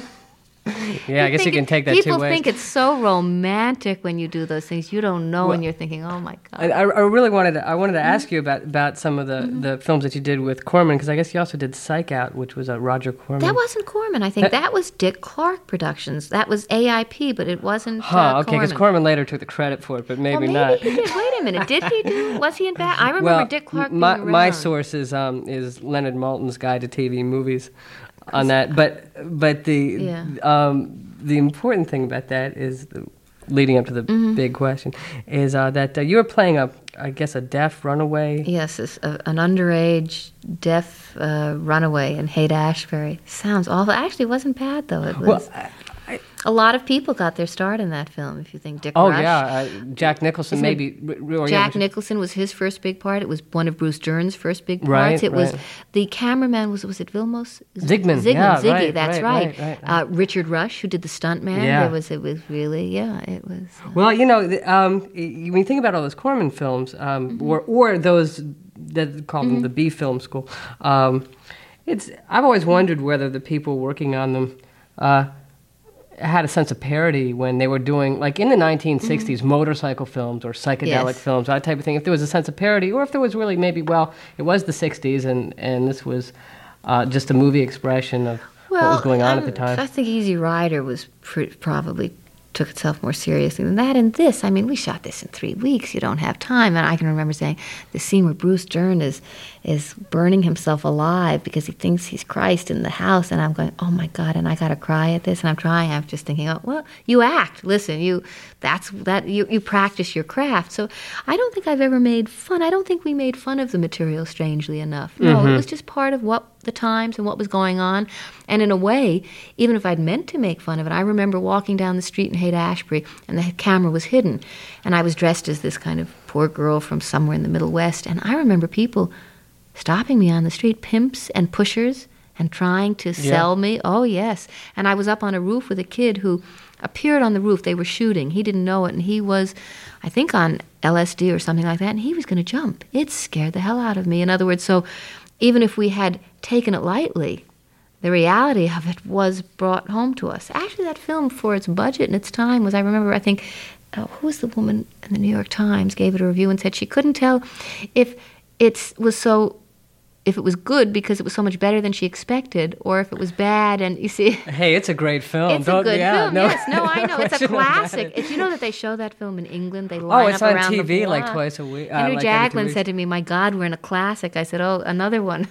Yeah, I guess you can take that two ways. People think it's so romantic when you do those things. You don't know, well, and you're thinking, "Oh my God!" I, I really wanted to. I wanted to ask you about, about some of the, mm-hmm. the films that you did with Corman, because I guess you also did Psych Out, which was a Roger Corman. That wasn't Corman. I think that, that was Dick Clark Productions. That was A I P, but it wasn't. Huh? Uh, okay, because Corman later took the credit for it, but maybe, well, maybe not. He did. Wait a minute. Did he do? Was he in back? I remember well, Dick Clark. My being my around. source is um is Leonard Maltin's Guide to T V Movies, on that. But but the yeah. um. The important thing about that is, the, leading up to the mm-hmm. big question, is uh, that uh, you were playing a, I guess, a deaf runaway. Yes, it's a, an underage deaf uh, runaway in Haight-Ashbury. Sounds awful. Actually, it wasn't bad though. It was. Well, I, I, a lot of people got their start in that film. If you think Dick oh Rush. yeah, uh, Jack Nicholson Isn't maybe. Or Jack yeah, Nicholson was his first big part. It was one of Bruce Dern's first big parts. Right, it was right. The cameraman was was it Vilmos? Zygmunt. Zygmunt, yeah, Ziggy. right, That's right. right. right, right. Uh, Richard Rush, who did the stuntman. Yeah. There was it was really yeah. It was. Uh, well, you know, the, um, when you think about all those Corman films, um, mm-hmm. or or those that call them mm-hmm. the B film school, um, it's I've always wondered whether the people working on them. Uh, had a sense of parody when they were doing, like in the nineteen sixties, mm-hmm. motorcycle films or psychedelic yes. films, that type of thing. If there was a sense of parody, or if there was really maybe, well, it was the sixties and, and this was uh, just a movie expression of well, what was going on I'm, at the time. I think Easy Rider was pr- probably took itself more seriously than that. And this, I mean, we shot this in three weeks. You don't have time. And I can remember saying the scene where Bruce Dern is is burning himself alive because he thinks he's Christ in the house. And I'm going, oh my God, and I got to cry at this. And I'm trying. I'm just thinking, oh, well, you act. Listen, you that's that you, you practice your craft. So I don't think I've ever made fun. I don't think we made fun of the material, strangely enough. No, mm-hmm. It was just part of what the times and what was going on. And in a way, even if I'd meant to make fun of it, I remember walking down the street in Haight-Ashbury and the camera was hidden. And I was dressed as this kind of poor girl from somewhere in the Middle West. And I remember people stopping me on the street, pimps and pushers, and trying to sell yeah. me. Oh, yes. And I was up on a roof with a kid who appeared on the roof. They were shooting. He didn't know it. And he was, I think, on L S D or something like that. And he was going to jump. It scared the hell out of me. In other words, so even if we had taken it lightly, the reality of it was brought home to us. Actually, that film, for its budget and its time, was, I remember, I think, uh, who was the woman in the New York Times gave it a review and said she couldn't tell if it was so, if it was good because it was so much better than she expected, or if it was bad. And you see, hey, it's a great film. It's Don't, a good yeah, film. No. Yes, no, I know. It's a classic. If you know that they show that film in England, they line oh, it's up on around T V the block. like twice a week. Uh, Henry like Jaglin said to me, "My God, we're in a classic." I said, "Oh, another one."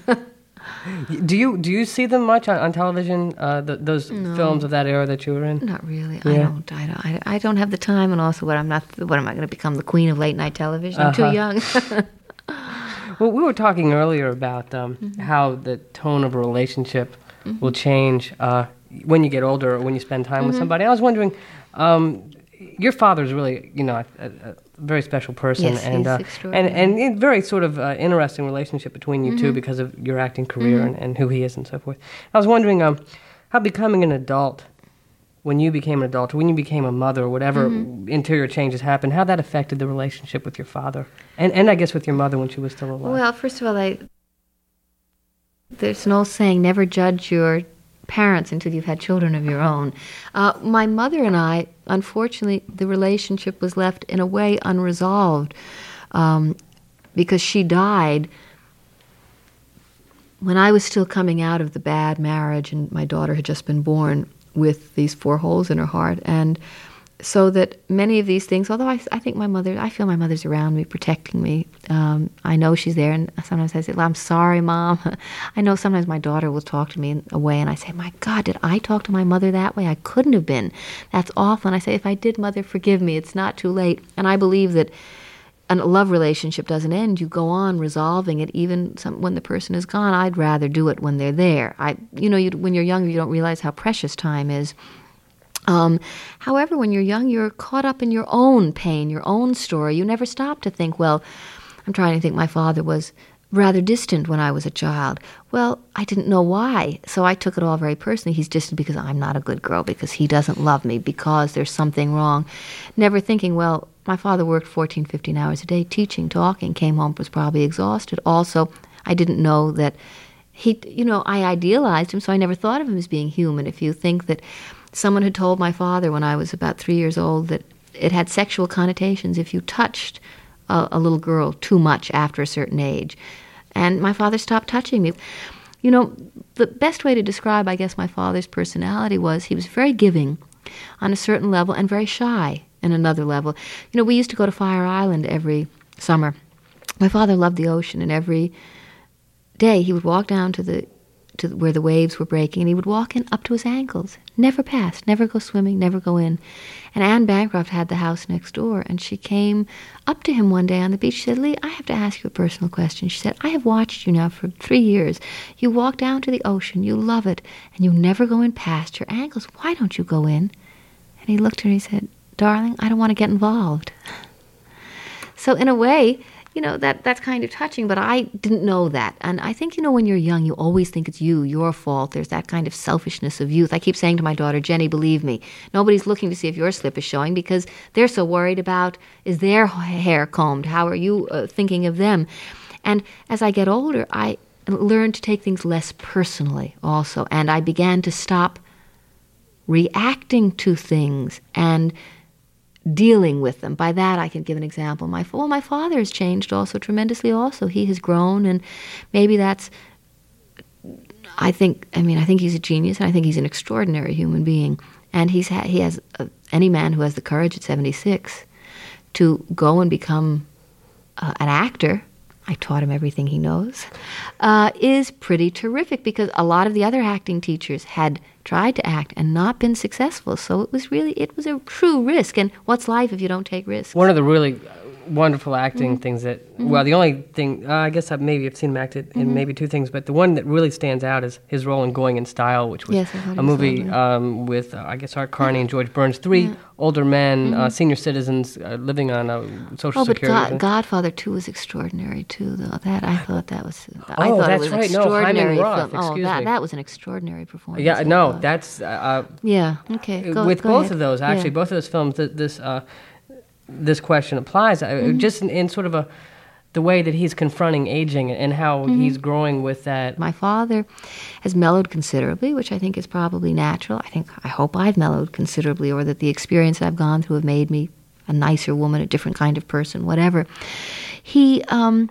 Do you do you see them much on, on television? Uh, the, those no. films of that era that you were in? Not really. Yeah. I don't. I don't. I, I don't have the time, and also, what I'm not. What am I going to become, the queen of late night television? I'm uh-huh. too young. Well, we were talking earlier about um, mm-hmm. how the tone of a relationship mm-hmm. will change uh, when you get older or when you spend time mm-hmm. with somebody. I was wondering, um, your father's really, you know, a, a very special person, Yes, and he's uh, extraordinary. and and a very sort of uh, interesting relationship between you mm-hmm. two because of your acting career mm-hmm. and, and who he is and so forth. I was wondering um, how becoming an adult, when you became an adult, or when you became a mother, or whatever mm-hmm. interior changes happened, how that affected the relationship with your father, and and I guess with your mother when she was still alive. Well, first of all, I, there's an old saying, never judge your parents until you've had children of your own. Uh, my mother and I, unfortunately, the relationship was left in a way unresolved um, because she died when I was still coming out of the bad marriage and my daughter had just been born with these four holes in her heart. And so that many of these things, although I, I think my mother, I feel my mother's around me, protecting me. Um, I know she's there, and sometimes I say, well, I'm sorry, Mom. I know sometimes my daughter will talk to me in a way, and I say, my God, did I talk to my mother that way? I couldn't have been. That's awful. And I say, if I did, Mother, forgive me. It's not too late. And I believe that a love relationship doesn't end. You go on resolving it, even some, when the person is gone. I'd rather do it when they're there. I, you know, you, when you're younger, you don't realize how precious time is. Um, however, when you're young, you're caught up in your own pain, your own story. You never stop to think, well, I'm trying to think, my father was rather distant when I was a child. Well, I didn't know why, so I took it all very personally. He's distant because I'm not a good girl, because he doesn't love me, because there's something wrong. Never thinking, well, my father worked fourteen, fifteen hours a day, teaching, talking, came home, was probably exhausted. Also, I didn't know that he, you know, I idealized him, so I never thought of him as being human. If you think that someone had told my father when I was about three years old that it had sexual connotations if you touched a, a little girl too much after a certain age. And my father stopped touching me. You know, the best way to describe, I guess, my father's personality was he was very giving on a certain level and very shy in another level. You know, we used to go to Fire Island every summer. My father loved the ocean, and every day he would walk down to the to where the waves were breaking, and he would walk in up to his ankles, never pass, never go swimming, never go in. And Anne Bancroft had the house next door, and she came up to him one day on the beach. She said, Lee, I have to ask you a personal question. She said, I have watched you now for three years. You walk down to the ocean, you love it, and you never go in past your ankles. Why don't you go in? And he looked at her and he said, darling, I don't want to get involved. So in a way, you know, that that's kind of touching, but I didn't know that. And I think, you know, when you're young, you always think it's you, your fault. There's that kind of selfishness of youth. I keep saying to my daughter, Jenny, believe me, nobody's looking to see if your slip is showing because they're so worried about, is their hair combed? How are you uh, thinking of them? And as I get older, I learned to take things less personally also. And I began to stop reacting to things and dealing with them. By that, I can give an example. My well, my father has changed also tremendously. Also, he has grown, and maybe that's. I think. I mean, I think he's a genius, and I think he's an extraordinary human being. And he's ha- he has uh, any man who has the courage at seventy-six to go and become uh, an actor. I taught him everything he knows. Uh, is pretty terrific, because a lot of the other acting teachers had tried to act and not been successful. So it was really, it was a true risk. And what's life if you don't take risks? One of the really wonderful acting mm-hmm. things that, mm-hmm. well, the only thing, uh, I guess I've maybe I've seen him act it in mm-hmm. maybe two things, but the one that really stands out is his role in Going in Style, which was yes, a movie um, with, uh, I guess, Art Carney and George Burns, three yeah. older men, mm-hmm. uh, senior citizens uh, living on uh, Social oh, Security. Oh, but God, Godfather two was extraordinary, too, though. That, I thought that was, I oh, thought that's it was right. an extraordinary no, Hyman Roth, film. excuse oh, that, me. that was an extraordinary performance. Yeah, no, that's... Uh, yeah, okay, go, With go both ahead. of those, actually, yeah. both of those films, th- this... Uh, this question applies, mm-hmm. just in, in sort of a the way that he's confronting aging and how mm-hmm. he's growing with that. My father has mellowed considerably, which I think is probably natural. I think, I hope I've mellowed considerably, or that the experience I've gone through have made me a nicer woman, a different kind of person, whatever. He, um,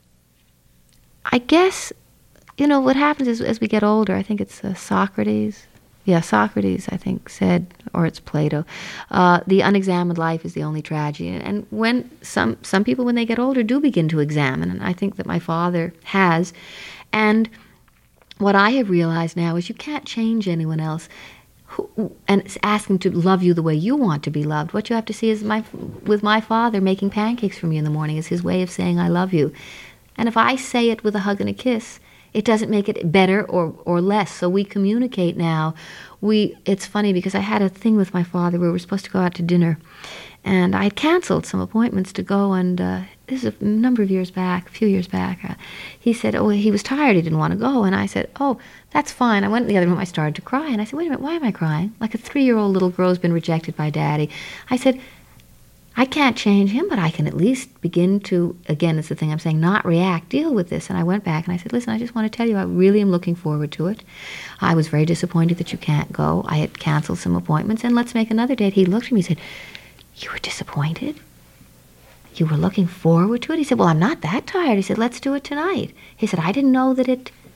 I guess, you know, what happens is as we get older, I think it's uh, Socrates. Yeah, Socrates, I think, said, or it's Plato, uh, the unexamined life is the only tragedy. And when some some people, when they get older, do begin to examine, and I think that my father has. And what I have realized now is you can't change anyone else who, and ask them to love you the way you want to be loved. What you have to see is, my with my father, making pancakes for me in the morning is his way of saying I love you. And if I say it with a hug and a kiss, it doesn't make it better or, or less. So we communicate now. We it's funny because I had a thing with my father where we were supposed to go out to dinner, and I had canceled some appointments to go. And uh, this is a number of years back, a few years back. Uh, he said, "Oh, he was tired. He didn't want to go." And I said, "Oh, that's fine." I went in the other room. I started to cry, and I said, "Wait a minute, why am I crying? Like a three-year-old little girl who's been rejected by Daddy." I said, I can't change him, but I can at least begin to, again, it's the thing I'm saying, not react, deal with this. And I went back and I said, listen, I just want to tell you, I really am looking forward to it. I was very disappointed that you can't go. I had canceled some appointments, and let's make another date. He looked at me and said, you were disappointed? You were looking forward to it? He said, well, I'm not that tired. He said, let's do it tonight. He said, I didn't know that it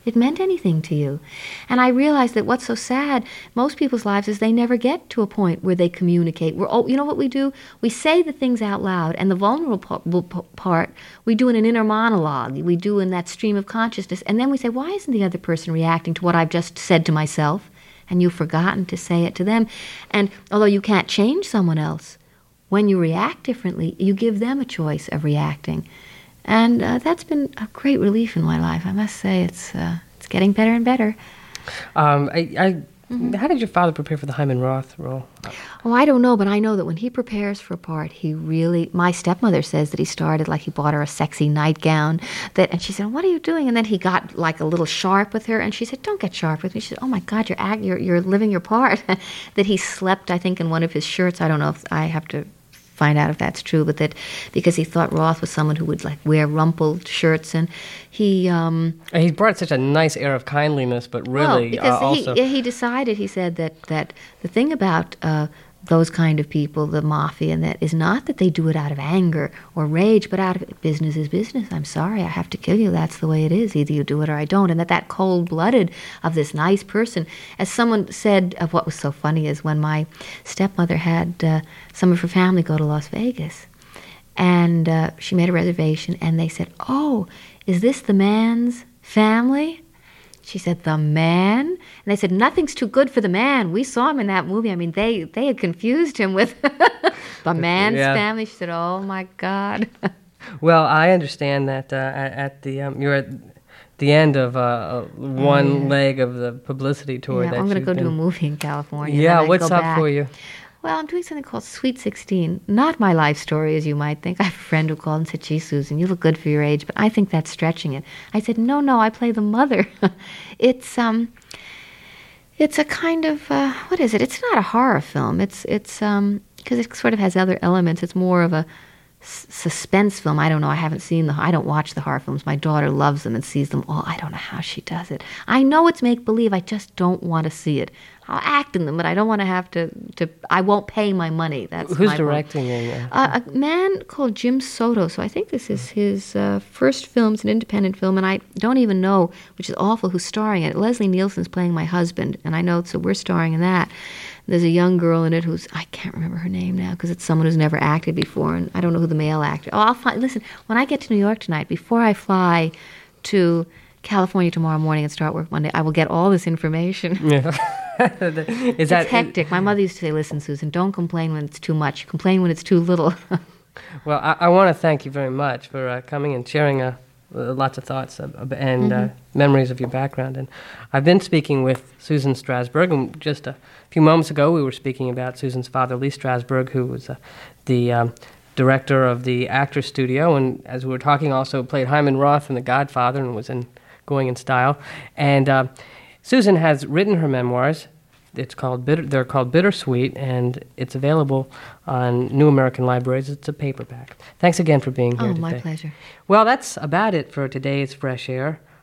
It meant anything to you. And I realized that what's so sad, most people's lives, is they never get to a point where they communicate. We're, oh, you know what we do? We say the things out loud, and the vulnerable part we do in an inner monologue. We do in that stream of consciousness. And then we say, why isn't the other person reacting to what I've just said to myself? And you've forgotten to say it to them. And although you can't change someone else, when you react differently, you give them a choice of reacting. And uh, that's been a great relief in my life. I must say, it's uh, it's getting better and better. Um, I, I, mm-hmm. How did your father prepare for the Hyman Roth role? Oh, I don't know, but I know that when he prepares for a part, he really... My stepmother says that he started like he bought her a sexy nightgown. That, and she said, what are you doing? And then he got like a little sharp with her. And she said, don't get sharp with me. She said, oh my God, you're, act, you're, you're living your part. That he slept, I think, in one of his shirts. I don't know if I have to... find out if that's true, but that because he thought Roth was someone who would like wear rumpled shirts, and he um and he brought such a nice air of kindliness, but really well, because uh, also he he decided, he said that that the thing about uh those kind of people, the mafia, and that is not that they do it out of anger or rage, but out of business is business. I'm sorry, I have to kill you. That's the way it is. Either you do it or I don't. And that that cold-blooded of this nice person, as someone said, of what was so funny is when my stepmother had uh, some of her family go to Las Vegas, and uh, she made a reservation, and they said, "Oh, is this the man's family?" She said, the man? And they said, nothing's too good for the man. We saw him in that movie. I mean, they, they had confused him with the man's yeah. family. She said, oh, my God. Well, I understand that uh, at, at the um, you're at the end of uh, one oh, yeah. leg of the publicity tour. Yeah, that I'm going to go been... do a movie in California. Yeah, and what's go up back. for you? Well, I'm doing something called Sweet sixteen. Not my life story, as you might think. I have a friend who called and said, gee, Susan, you look good for your age, but I think that's stretching it. I said, no, no, I play the mother. it's um, it's a kind of, uh, what is it? It's not a horror film. It's, it's um, because it sort of has other elements. It's more of a s- suspense film. I don't know. I haven't seen the, I don't watch the horror films. My daughter loves them and sees them all. I don't know how she does it. I know it's make-believe. I just don't want to see it. I'll act in them, but I don't want to have to, to I won't pay my money. That's Who's my directing it? Uh, a man called Jim Soto. So I think this is his uh, first film. It's an independent film, and I don't even know, which is awful, who's starring in it. Leslie Nielsen's playing my husband, and I know, so we're starring in that. There's a young girl in it who's, I can't remember her name now, because it's someone who's never acted before, and I don't know who the male actor. Oh, I'll find, listen, when I get to New York tonight, before I fly to California tomorrow morning and start work Monday, I will get all this information. Yeah. Is it's that hectic. My mother used to say, listen, Susan, don't complain when it's too much. Complain when it's too little. Well, I, I want to thank you very much for uh, coming and sharing uh, uh, lots of thoughts of, of, and Mm-hmm. uh, memories of your background. And I've been speaking with Susan Strasberg, and just a few moments ago we were speaking about Susan's father, Lee Strasberg, who was uh, the um, director of the Actors Studio, and as we were talking, also played Hyman Roth in The Godfather and was in Going in Style. And uh, Susan has written her memoirs. It's called Bitter, they're called Bittersweet, and it's available on New American Libraries. It's a paperback. Thanks again for being here Oh, today. my pleasure. Well, that's about it for today's Fresh Air.